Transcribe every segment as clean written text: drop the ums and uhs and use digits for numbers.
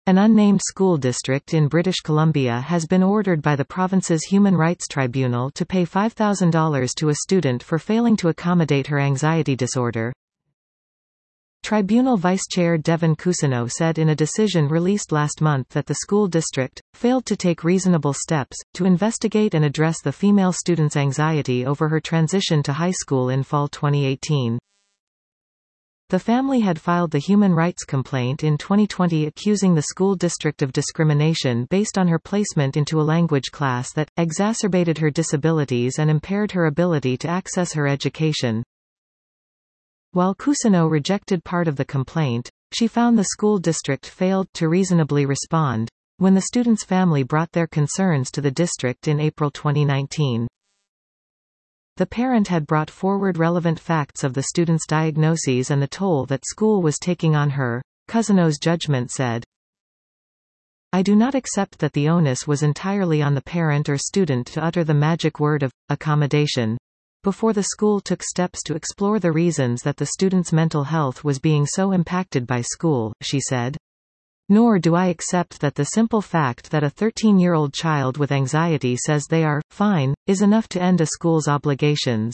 An unnamed school district in British Columbia has been ordered by the province's Human Rights Tribunal to pay $5,000 to a student for failing to accommodate her anxiety disorder. Tribunal Vice Chair Devin Cousineau said in a decision released last month that the school district failed to take reasonable steps to investigate and address the female student's anxiety over her transition to high school in fall 2018. The family had filed the human rights complaint in 2020 accusing the school district of discrimination based on her placement into a language class that exacerbated her disabilities and impaired her ability to access her education. While Cousineau rejected part of the complaint, she found the school district failed to reasonably respond when the student's family brought their concerns to the district in April 2019. The parent had brought forward relevant facts of the student's diagnoses and the toll that school was taking on her. Cousineau's judgment said, "I do not accept that the onus was entirely on the parent or student to utter the magic word of accommodation before the school took steps to explore the reasons that the student's mental health was being so impacted by school," she said. "Nor do I accept that the simple fact that a 13-year-old child with anxiety says they are fine is enough to end a school's obligations."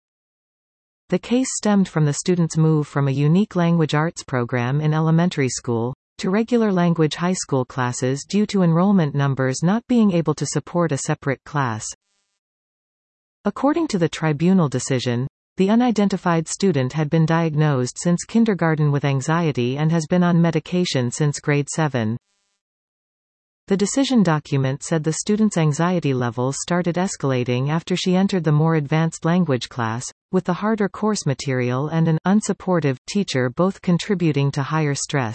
The case stemmed from the student's move from a unique language arts program in elementary school to regular language high school classes due to enrollment numbers not being able to support a separate class. According to the tribunal decision, the unidentified student had been diagnosed since kindergarten with anxiety and has been on medication since grade 7. The decision document said the student's anxiety levels started escalating after she entered the more advanced language class, with the harder course material and an unsupportive teacher both contributing to higher stress.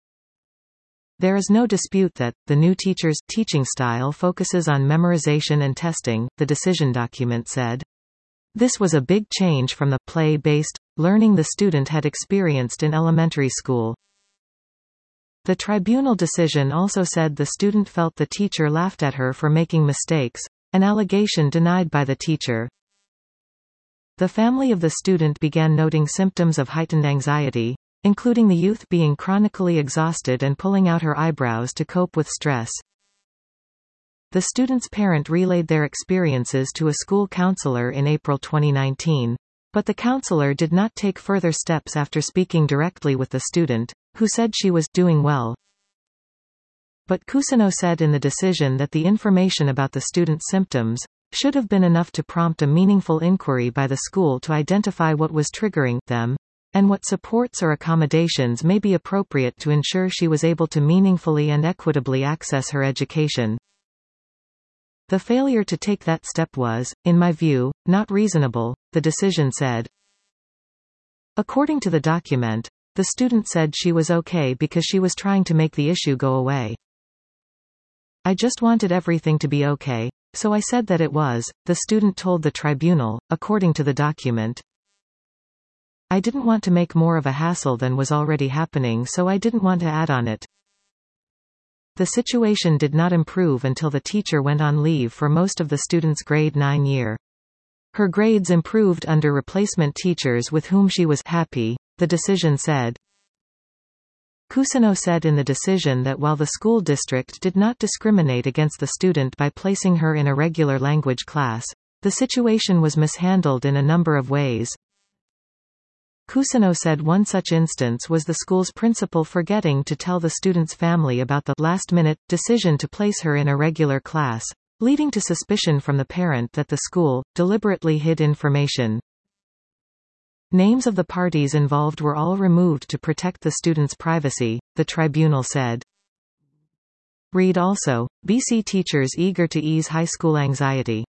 There is no dispute that the new teacher's teaching style focuses on memorization and testing, the decision document said. This was a big change from the play-based learning the student had experienced in elementary school. The tribunal decision also said the student felt the teacher laughed at her for making mistakes, an allegation denied by the teacher. The family of the student began noting symptoms of heightened anxiety, including the youth being chronically exhausted and pulling out her eyebrows to cope with stress. The student's parent relayed their experiences to a school counselor in April 2019, but the counselor did not take further steps after speaking directly with the student, who said she was doing well. But Cousineau said in the decision that the information about the student's symptoms should have been enough to prompt a meaningful inquiry by the school to identify what was triggering them, and what supports or accommodations may be appropriate to ensure she was able to meaningfully and equitably access her education. The failure to take that step was, in my view, not reasonable, the decision said. According to the document, the student said she was okay because she was trying to make the issue go away. "I just wanted everything to be okay, so I said that it was," the student told the tribunal, according to the document. "I didn't want to make more of a hassle than was already happening, so I didn't want to add on it." The situation did not improve until the teacher went on leave for most of the student's grade 9 year. Her grades improved under replacement teachers with whom she was happy, the decision said. Cousineau said in the decision that while the school district did not discriminate against the student by placing her in a regular language class, the situation was mishandled in a number of ways. Cousineau said one such instance was the school's principal forgetting to tell the student's family about the last-minute decision to place her in a regular class, leading to suspicion from the parent that the school deliberately hid information. Names of the parties involved were all removed to protect the student's privacy, the tribunal said. Read also, BC teachers eager to ease high school anxiety.